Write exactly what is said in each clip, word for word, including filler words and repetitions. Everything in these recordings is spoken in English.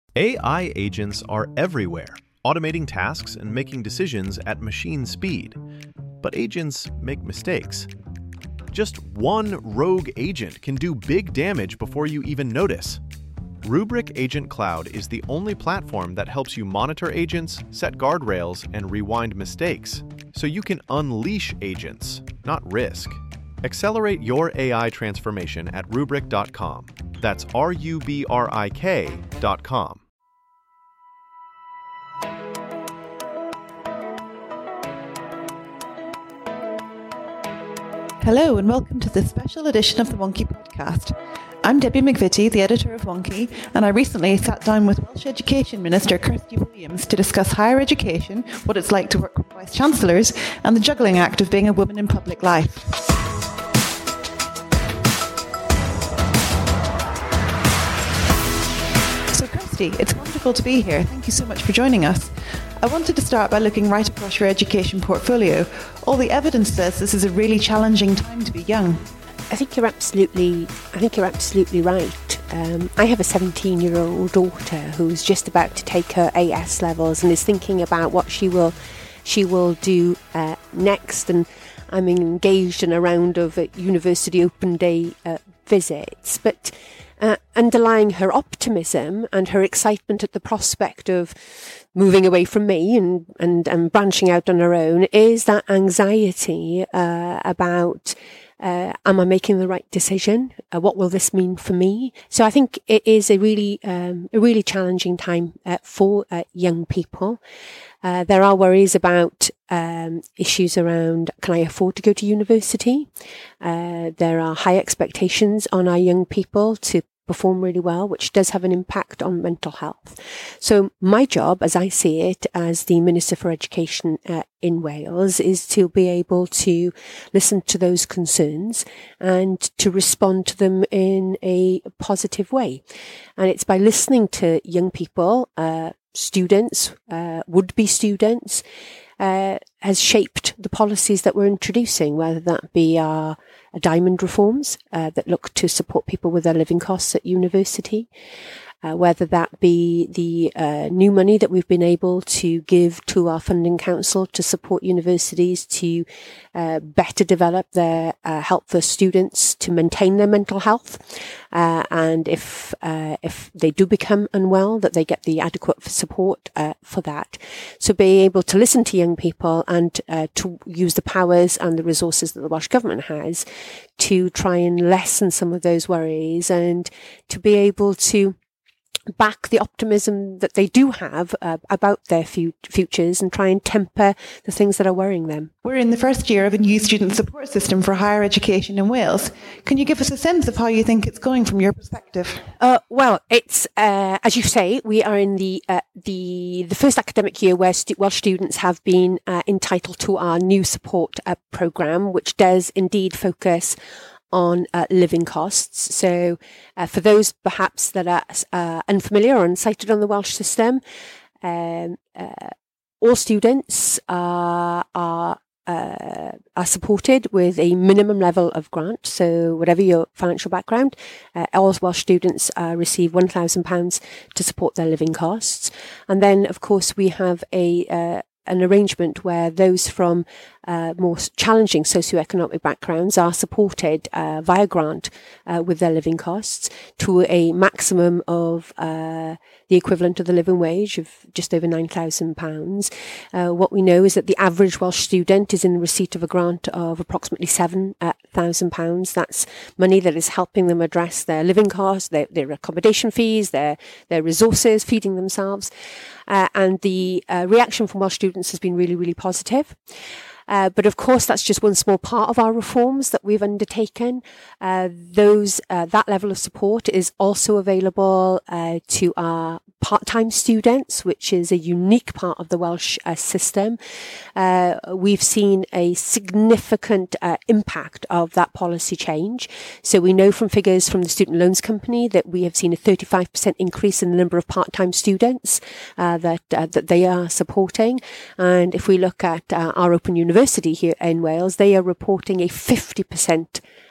A I agents are everywhere, automating tasks and making decisions at machine speed. But agents make mistakes. Just one rogue agent can do big damage before you even notice. Rubrik Agent Cloud is the only platform that helps you monitor agents, set guardrails, and rewind mistakes, so you can unleash agents, not risk. Accelerate your A I transformation at rubrik dot com. That's R U B R I K dot com. Hello and welcome to this special edition of the Wonky podcast. I'm Debbie McVitie, the editor of Wonky, and I recently sat down with Welsh Education Minister Kirsty Williams to discuss higher education, what it's like to work with Vice-Chancellors, and the juggling act of being a woman in public life. So Kirsty, it's wonderful to be here. Thank you so much for joining us. I wanted to start by looking right across your education portfolio. All the evidence says this is a really challenging time to be young. I think you're absolutely. I think you're absolutely right. Um, I have a seventeen-year-old daughter who's just about to take her A S levels and is thinking about what she will, she will do uh, next. And I'm engaged in a round of uh, university open day uh, visits, but. Uh, underlying her optimism and her excitement at the prospect of moving away from me and, and, and branching out on her own is that anxiety uh, about uh, am I making the right decision? Uh, what will this mean for me? So I think it is a really um, a really challenging time uh, for uh, young people. Uh, there are worries about um, issues around, can I afford to go to university? Uh, there are high expectations on our young people to perform really well, which does have an impact on mental health. So my job, as I see it, as the Minister for Education uh, in Wales, is to be able to listen to those concerns and to respond to them in a positive way. And it's by listening to young people, uh, students, uh, would-be students, uh, has shaped the policies that we're introducing, whether that be our diamond reforms uh, that look to support people with their living costs at university, uh, whether that be the uh, new money that we've been able to give to our funding council to support universities to uh, better develop their uh, help for students to maintain their mental health, uh, and if uh, if they do become unwell, that they get the adequate support uh, for that. So being able to listen to young people and uh, to use the powers and the resources that the Welsh Government has to try and lessen some of those worries and to be able to back the optimism that they do have uh, about their fu- futures and try and temper the things that are worrying them. We're in the first year of a new student support system for higher education in Wales. Can you give us a sense of how you think it's going from your perspective? Uh, well, it's, uh, as you say, we are in the uh, the the first academic year where stu- Welsh students have been uh, entitled to our new support uh, programme, which does indeed focus on uh, living costs. So uh, for those perhaps that are uh, unfamiliar or unsighted on the Welsh system, um, uh, all students are, are, uh, are supported with a minimum level of grant. So whatever your financial background, uh, all Welsh students uh, receive one thousand pounds to support their living costs. And then, of course, we have a uh, an arrangement where those from uh, more challenging socioeconomic backgrounds are supported uh, via grant uh, with their living costs to a maximum of uh, the equivalent of the living wage of just over nine thousand pounds. Uh, what we know is that the average Welsh student is in receipt of a grant of approximately seven thousand pounds. That's money that is helping them address their living costs, their, their accommodation fees, their, their resources, feeding themselves. Uh, and the uh, reaction from Welsh students has been really, really positive. Uh, but of course, that's just one small part of our reforms that we've undertaken. Uh, those uh, that level of support is also available uh, to our part-time students, which is a unique part of the Welsh uh, system. Uh, we've seen a significant uh, impact of that policy change. So we know from figures from the Student Loans Company that we have seen a thirty-five percent increase in the number of part-time students uh, that uh, that they are supporting. And if we look at uh, our Open University here in Wales, they are reporting a fifty percent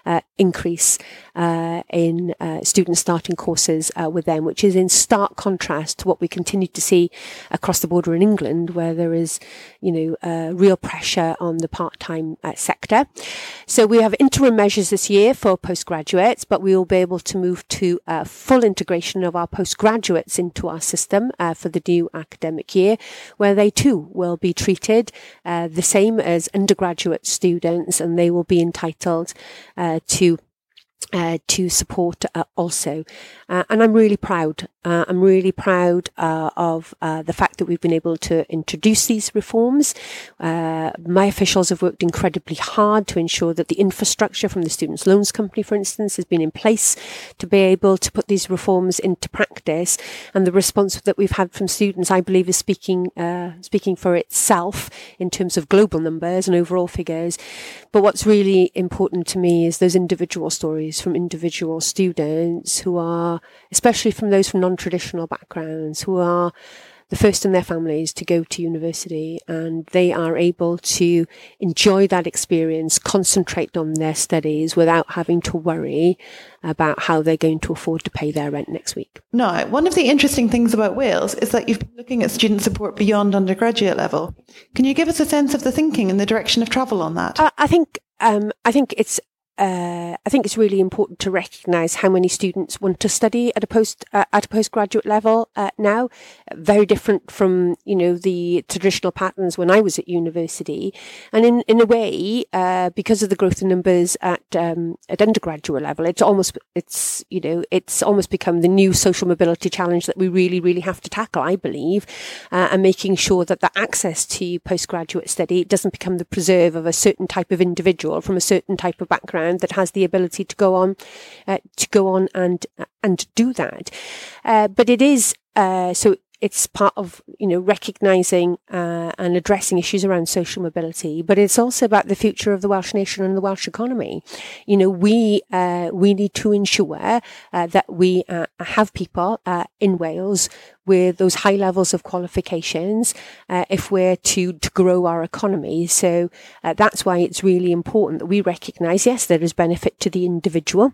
uh, increase uh, in uh, students starting courses uh, with them, which is in stark contrast to what we continue to see across the border in England, where there is, you know, uh, real pressure on the part-time uh, sector. So we have interim measures this year for postgraduates, but we will be able to move to uh, full integration of our postgraduates into our system uh, for the new academic year, where they too will be treated uh, the same as undergraduate students, and they will be entitled uh, to Uh, to support uh, also. Uh, and I'm really proud. Uh, I'm really proud uh, of uh, the fact that we've been able to introduce these reforms. Uh, my officials have worked incredibly hard to ensure that the infrastructure from the Students' Loans Company, for instance, has been in place to be able to put these reforms into practice. And the response that we've had from students, I believe, is speaking uh, speaking for itself in terms of global numbers and overall figures. But what's really important to me is those individual stories from individual students who are, especially from those from non-traditional backgrounds, who are the first in their families to go to university, and they are able to enjoy that experience, concentrate on their studies without having to worry about how they're going to afford to pay their rent next week. Now, one of the interesting things about Wales is that you've been looking at student support beyond undergraduate level. Can you give us a sense of the thinking and the direction of travel on that? Uh, I think um, I think it's Uh, I think it's really important to recognise how many students want to study at a post uh, at a postgraduate level uh, now. Very different from, you know, the traditional patterns when I was at university, and in in a way, uh, because of the growth in numbers at um, at undergraduate level, it's almost it's you know it's almost become the new social mobility challenge that we really really have to tackle, I believe, uh, and making sure that the access to postgraduate study doesn't become the preserve of a certain type of individual from a certain type of background that has the ability to go on, uh, to go on and and do that. Uh, but it is uh, so. It's part of, you know, recognising uh, and addressing issues around social mobility, but it's also about the future of the Welsh nation and the Welsh economy. You know, we uh, we need to ensure uh, that we uh, have people uh, in Wales with those high levels of qualifications uh, if we're to, to grow our economy. So uh, that's why it's really important that we recognise, yes, there is benefit to the individual.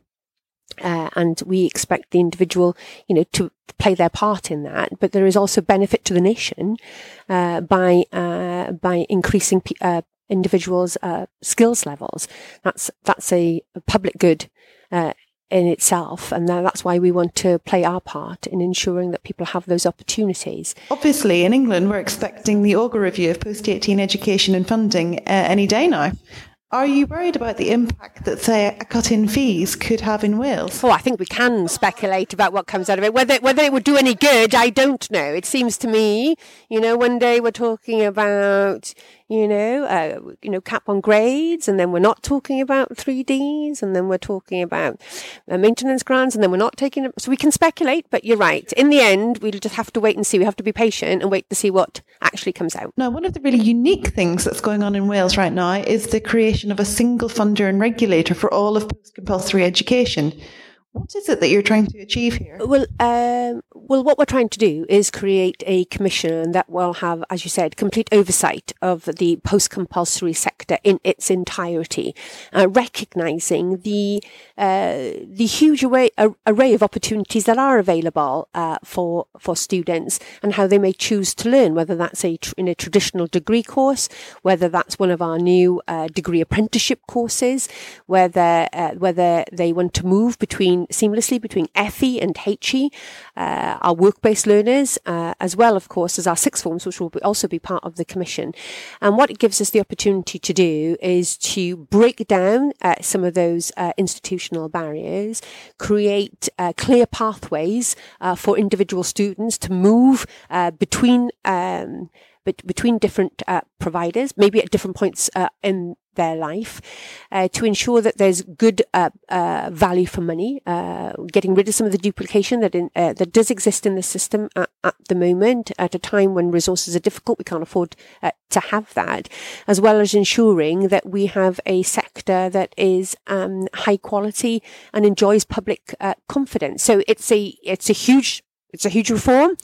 Uh, and we expect the individual, you know, to play their part in that. But there is also benefit to the nation uh, by uh, by increasing p- uh, individuals' uh, skills levels. That's that's a, a public good uh, in itself, and that's why we want to play our part in ensuring that people have those opportunities. Obviously, in England, we're expecting the Augar review of post eighteen education and funding uh, any day now. Are you worried about the impact that, say, a cut in fees could have in Wales? Oh, I think we can speculate about what comes out of it. Whether whether it would do any good, I don't know. It seems to me, you know, one day we're talking about, you know, uh, you know, cap on grades, and then we're not talking about three Ds, and then we're talking about uh, maintenance grants, and then we're not taking it. So we can speculate, but you're right. In the end, we'll just have to wait and see. We have to be patient and wait to see what actually comes out. Now, one of the really unique things that's going on in Wales right now is the creation of a single funder and regulator for all of post-compulsory education. What is it that you're trying to achieve here? Well, um, well, what we're trying to do is create a commission that will have, as you said, complete oversight of the post-compulsory sector in its entirety, uh, recognising the uh, the huge array, uh, array of opportunities that are available uh, for for students and how they may choose to learn, whether that's a tr- in a traditional degree course, whether that's one of our new uh, degree apprenticeship courses, whether uh, whether they want to move between seamlessly between F E and H E, uh, our work-based learners, uh, as well, of course, as our sixth forms, which will be also be part of the commission. And what it gives us the opportunity to do is to break down uh, some of those uh, institutional barriers, create uh, clear pathways uh, for individual students to move uh, between um, bet- between different uh, providers, maybe at different points uh, in their life, uh, to ensure that there's good uh, uh, value for money, uh, getting rid of some of the duplication that in, uh, that does exist in the system at, at the moment, at a time when resources are difficult. We can't afford uh, to have that, as well as ensuring that we have a sector that is um, high quality and enjoys public uh, confidence. So it's a it's a huge it's a huge reform,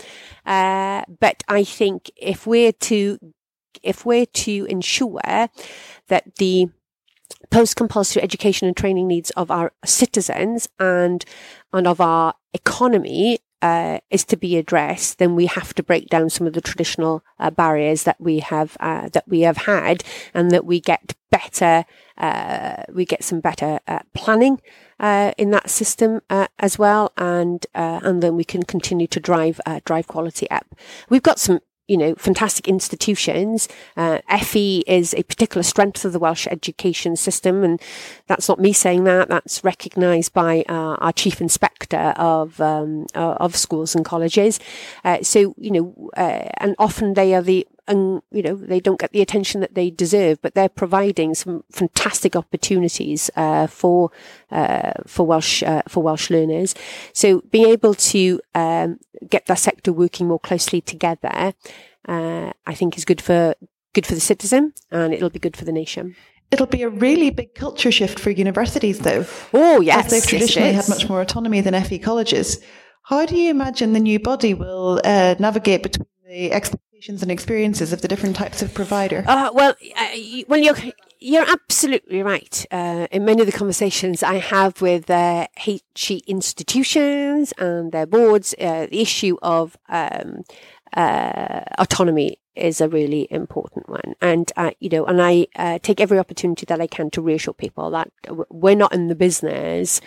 uh, but I think if we're to if we're to ensure that the post-compulsory education and training needs of our citizens and and of our economy uh, is to be addressed, then we have to break down some of the traditional uh, barriers that we have uh, that we have had, and that we get better uh, we get some better uh, planning uh, in that system uh, as well, and uh, and then we can continue to drive uh, drive quality up. We've got some, you know, fantastic institutions. Uh, F E is a particular strength of the Welsh education system, and that's not me saying that. That's recognised by uh, our chief inspector of um, uh, of schools and colleges. Uh, so, you know, uh, and often they are the and you know they don't get the attention that they deserve, but they're providing some fantastic opportunities uh, for uh, for Welsh uh, for Welsh learners. So being able to um, get that sector working more closely together, uh, I think, is good for good for the citizen, and it'll be good for the nation. It'll be a really big culture shift for universities, though. Oh yes, as they've traditionally yes, had much more autonomy than F E colleges. How do you imagine the new body will uh, navigate between the expectations and experiences of the different types of provider? Uh, well, uh, well, you're you're absolutely right. Uh, in many of the conversations I have with uh, H E institutions and their boards, uh, the issue of um, uh, autonomy is a really important one. And, uh, you know, and I uh, take every opportunity that I can to reassure people that we're not in the business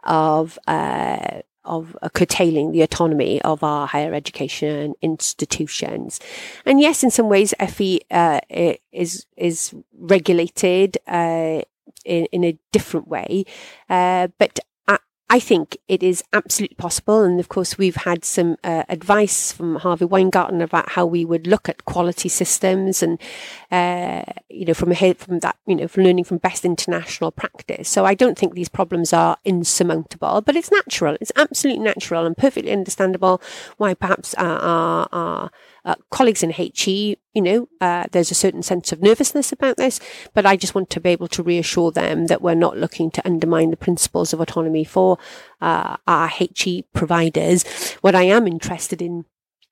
of uh, of uh, curtailing the autonomy of our higher education institutions. And yes, in some ways, F E uh, is is regulated uh, in, in a different way, uh, but I, I think it is absolutely possible. And of course, we've had some uh, advice from Harvey Weingarten about how we would look at quality systems, and uh, you know, from a, from that, you know, from learning from best international practice. So I don't think these problems are insurmountable, but it's natural. It's absolutely natural and perfectly understandable why perhaps our, our, our uh, colleagues in H E, you know, uh, there's a certain sense of nervousness about this, but I just want to be able to reassure them that we're not looking to undermine the principles of autonomy for uh, our H E providers. What I am interested in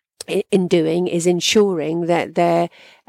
in doing is ensuring that they're,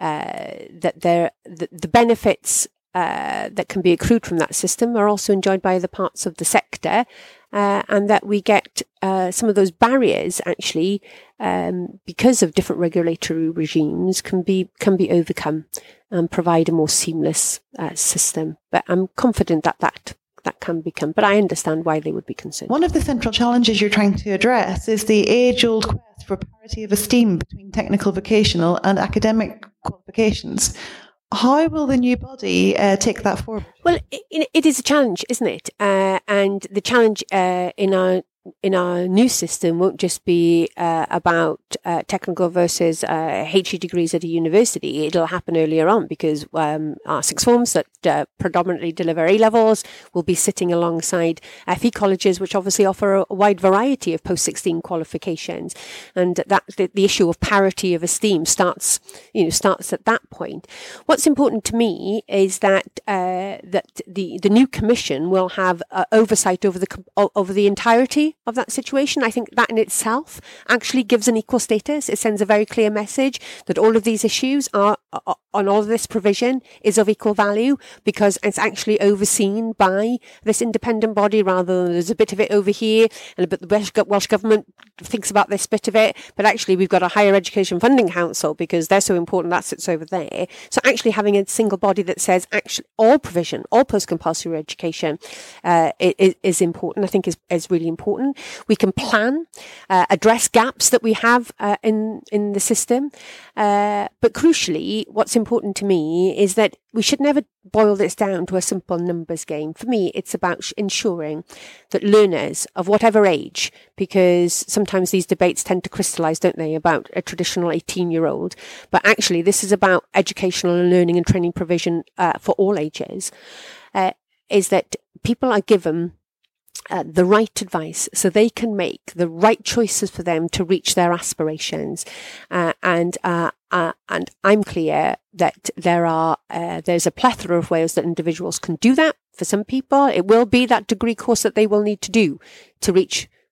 uh, that they're, the, the benefits uh, that can be accrued from that system are also enjoyed by other parts of the sector, uh, and that we get uh, some of those barriers actually, um, because of different regulatory regimes, can be can be overcome and provide a more seamless uh, system. But I'm confident that that that can become, but I understand why they would be concerned. One of the central challenges you're trying to address is the age-old quest for parity of esteem between technical, vocational and academic qualifications. How will the new body uh, take that forward? Well, it, it is a challenge, isn't it? Uh, and the challenge uh, in our in our new system won't just be uh, about uh, technical versus uh, H E degrees at a university. It'll happen earlier on, because um, our sixth forms that uh, predominantly deliver A levels will be sitting alongside F E colleges, which obviously offer a wide variety of post sixteen qualifications, and that the, the issue of parity of esteem starts, you know, starts at that point. What's important to me is that uh, that the the new commission will have uh, oversight over the over the entirety of that situation. I think that in itself actually gives an equal status. It sends a very clear message that all of these issues are, are on all of this provision is of equal value, because it's actually overseen by this independent body, rather than there's a bit of it over here and a bit the Welsh, Welsh government thinks about this bit of it, but actually we've got a higher education funding council because they're so important, that sits over there. So actually having a single body that says actually all provision, all post-compulsory education uh, is, is important, I think is, is really important. We can plan, uh, address gaps that we have uh, in in the system, uh, but crucially, what's important to me is that we should never boil this down to a simple numbers game. For me, it's about ensuring that learners of whatever age, because sometimes these debates tend to crystallise, don't they, about a traditional eighteen-year-old, but actually this is about educational and learning and training provision uh, for all ages, uh, is that people are given Uh, the right advice so they can make the right choices for them to reach their aspirations. Uh, and, uh, uh, and I'm clear that there are, uh, there's a plethora of ways that individuals can do that. For some people, it will be that degree course that they will need to do to reach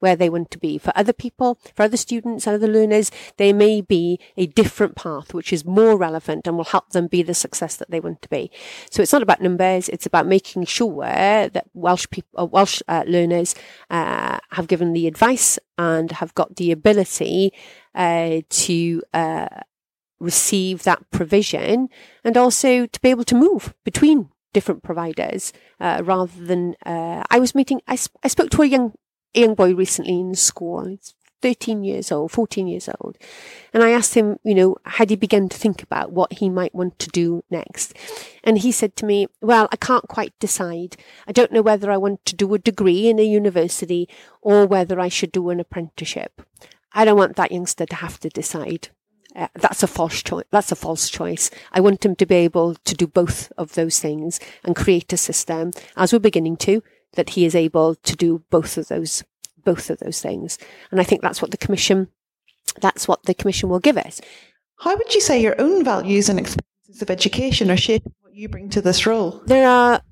where they want to be. For other people, for other students, other learners, there may be a different path which is more relevant and will help them be the success that they want to be. So it's not about numbers, it's about making sure that Welsh people, Welsh uh, learners uh, have given the advice and have got the ability uh, to uh, receive that provision, and also to be able to move between different providers uh, rather than uh, I was meeting I, sp- I spoke to a young a young boy recently in school. He's thirteen years old, fourteen years old, and I asked him, you know, had he begun to think about what he might want to do next, and he said to me, well, I can't quite decide. I don't know whether I want to do a degree in a university or whether I should do an apprenticeship. I don't want that youngster to have to decide. Uh, that's a false choice. That's a false choice. I want him to be able to do both of those things and create a system, as we're beginning to, that he is able to do both of those, both of those things. And I think that's what the commission, that's what the commission will give us. How would you say your own values and experiences of education are shaping what you bring to this role? There are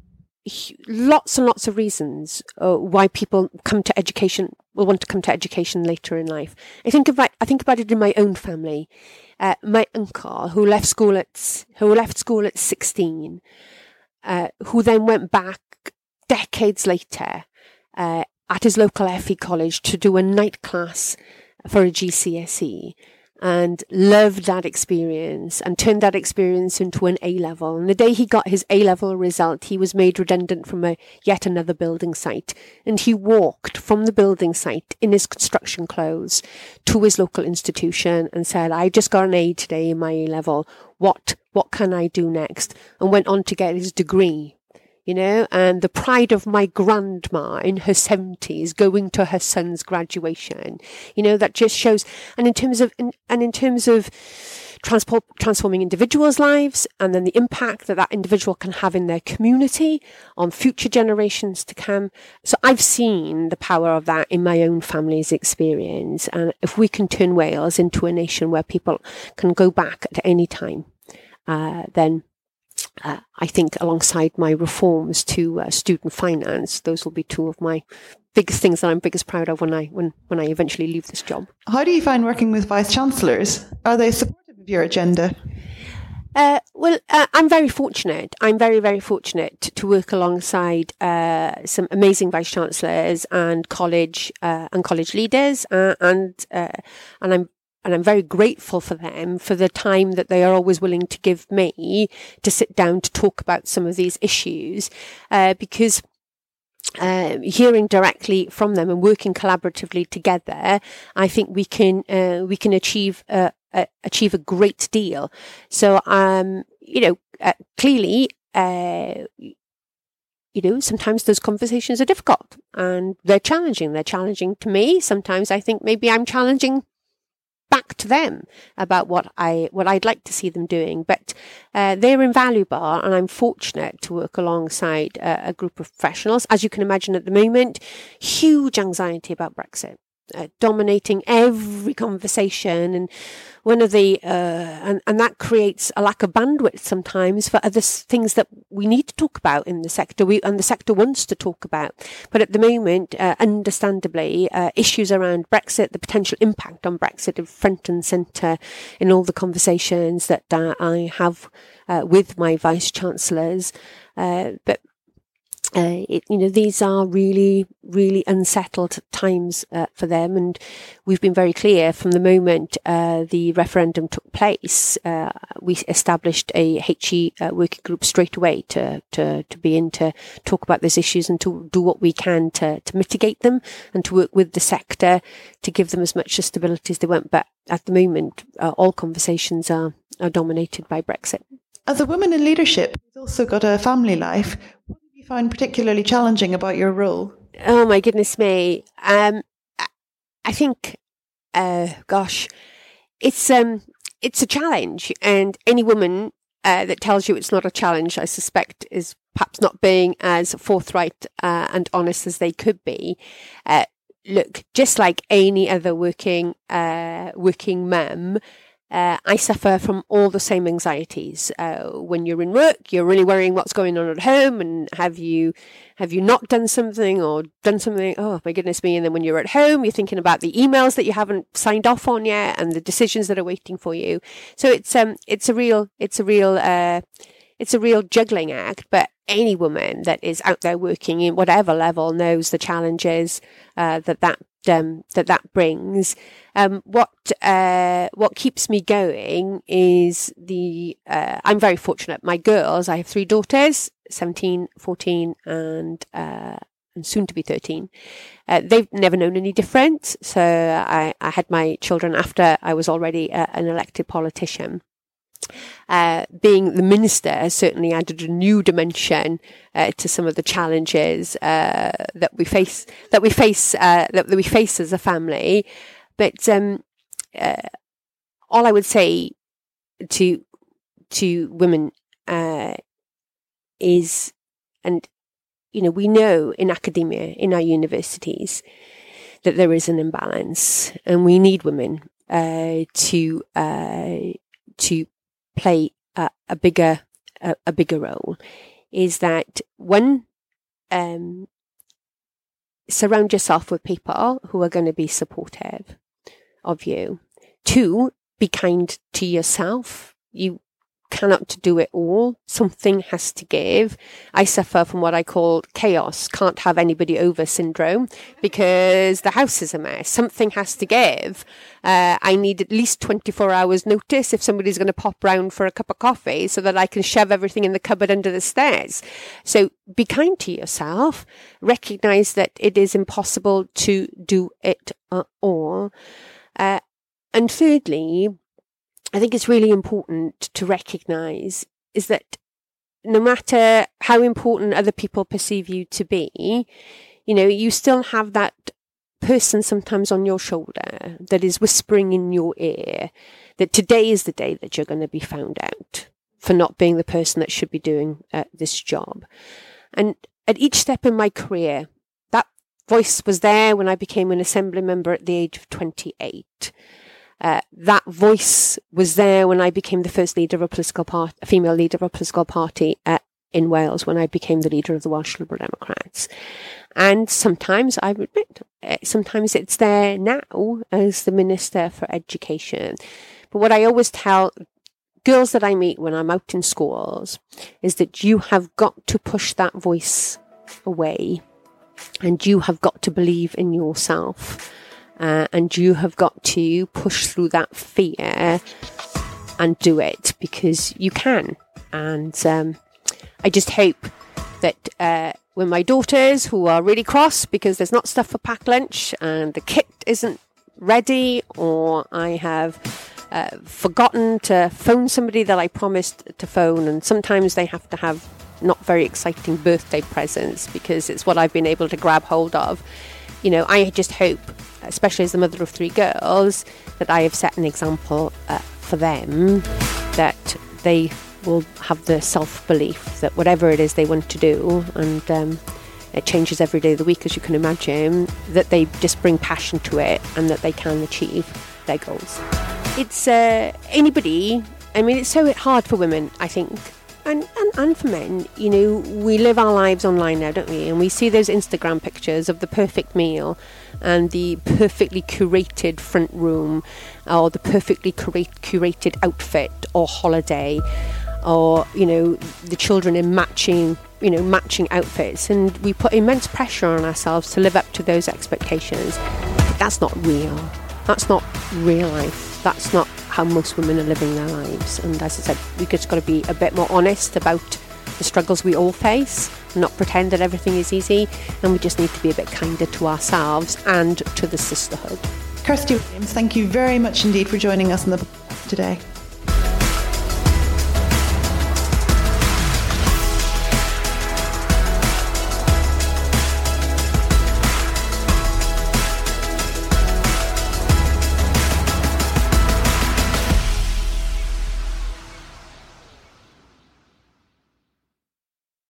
lots and lots of reasons uh, why people come to education, will want to come to education later in life. I think about, I think about it in my own family. Uh, my uncle, who left school at, who left school at sixteen, uh, who then went back decades later uh, at his local F E college to do a night class for a G C S E, and loved that experience and turned that experience into an A-level. And the day he got his A-level result, he was made redundant from a yet another building site. And he walked from the building site in his construction clothes to his local institution and said, I just got an A today in my A-level. What, what can I do next? And went on to get his degree. You know, and the pride of my grandma in her seventies going to her son's graduation, you know, that just shows. And in terms of, in, and in terms of transport, transforming individuals' lives, and then the impact that that individual can have in their community on future generations to come. So I've seen the power of that in my own family's experience. And if we can turn Wales into a nation where people can go back at any time, uh, then Uh, I think alongside my reforms to uh, student finance, those will be two of my biggest things that I'm biggest proud of when I when, when I eventually leave this job. How do you find working with vice-chancellors? Are they supportive of your agenda? Uh, well, uh, I'm very fortunate. I'm very, very fortunate to, to work alongside uh, some amazing vice-chancellors and college uh, and college leaders, uh, and uh, and I'm And I'm very grateful for them for the time that they are always willing to give me to sit down to talk about some of these issues, uh, because uh, hearing directly from them and working collaboratively together, I think we can uh, we can achieve uh, uh, achieve a great deal. So, um, you know, uh, clearly. Uh, You know, sometimes those conversations are difficult and they're challenging. They're challenging to me. Sometimes I think maybe I'm challenging back to them about what I what I'd like to see them doing, but uh, they're invaluable, and I'm fortunate to work alongside uh, a group of professionals. As you can imagine, at the moment, huge anxiety about Brexit, uh, dominating every conversation, and one of the uh, and and that creates a lack of bandwidth sometimes for other things that we need to talk about in the sector. We and the sector wants to talk about, but at the moment, uh, understandably, uh, issues around Brexit, the potential impact on Brexit, are front and centre in all the conversations that uh, I have uh, with my vice chancellors. Uh, but Uh, it, you know, these are really, really unsettled times uh, for them, and we've been very clear from the moment uh, the referendum took place. Uh, we established a H E uh, working group straight away to to to be in to talk about these issues and to do what we can to to mitigate them and to work with the sector to give them as much stability as they want. But at the moment, uh, all conversations are are dominated by Brexit. As a woman in leadership who's also got a family life, find particularly challenging about your role? Oh my goodness me. Um, I think, uh, gosh, it's, um, it's a challenge, and any woman, uh, that tells you it's not a challenge, I suspect is perhaps not being as forthright, uh, and honest as they could be. Uh, look, just like any other working, uh, working mum, Uh, I suffer from all the same anxieties. Uh, when you're in work, you're really worrying what's going on at home, and have you have you not done something or done something? Oh my goodness me! And then when you're at home, you're thinking about the emails that you haven't signed off on yet, and the decisions that are waiting for you. So it's um it's a real it's a real uh it's a real juggling act. But any woman that is out there working in whatever level knows the challenges uh, that that um, that that brings. Um, what uh, what keeps me going is the uh, I'm very fortunate. My girls, I have three daughters, seventeen, fourteen, and uh, and soon to be thirteen. Uh, they've never known any different. So I, I had my children after I was already uh, an elected politician. Uh, being the minister certainly added a new dimension uh, to some of the challenges uh, that we face that we face uh, that, that we face as a family. But um, uh, all I would say to to women uh, is, and you know, we know in academia, in our universities, that there is an imbalance, and we need women uh, to uh, to play a, a bigger a, a bigger role. Is that one, um, surround yourself with people who are going to be supportive of you. Two, be kind to yourself. You cannot do it all. Something has to give. I suffer from what I call chaos, can't have anybody over syndrome, because the house is a mess. Something has to give. Uh, I need at least twenty-four hours notice if somebody's going to pop round for a cup of coffee so that I can shove everything in the cupboard under the stairs. So be kind to yourself. Recognize that it is impossible to do it uh, all. Uh, and thirdly, I think it's really important to recognise is that no matter how important other people perceive you to be, you know, you still have that person sometimes on your shoulder that is whispering in your ear that today is the day that you're going to be found out for not being the person that should be doing uh, this job. And at each step in my career, that voice was there when I became an assembly member at the age of twenty-eight. Uh, that voice was there when I became the first leader of a political party, a female leader of a political party uh, in Wales, when I became the leader of the Welsh Liberal Democrats. And sometimes, I admit, sometimes it's there now as the Minister for Education. But what I always tell girls that I meet when I'm out in schools is that you have got to push that voice away, and you have got to believe in yourself. Uh, and you have got to push through that fear and do it, because you can. And um, I just hope that uh, when my daughters, who are really cross because there's not stuff for packed lunch and the kit isn't ready, or I have uh, forgotten to phone somebody that I promised to phone, and sometimes they have to have not very exciting birthday presents because it's what I've been able to grab hold of. You know, I just hope, especially as the mother of three girls, that I have set an example uh, for them, that they will have the self-belief that whatever it is they want to do, and um, it changes every day of the week, as you can imagine, that they just bring passion to it and that they can achieve their goals. It's uh, anybody, I mean, it's so hard for women, I think, And, and and for men. You know, we live our lives online now, don't we? And we see those Instagram pictures of the perfect meal and the perfectly curated front room, or the perfectly curate, curated outfit or holiday, or, you know, the children in matching, you know, matching outfits. And we put immense pressure on ourselves to live up to those expectations. But that's not real. That's not real life. That's not how most women are living their lives. And as I said, we've just got to be a bit more honest about the struggles we all face, not pretend that everything is easy, and we just need to be a bit kinder to ourselves and to the sisterhood. Kirsty Williams, thank you very much indeed for joining us on the podcast today.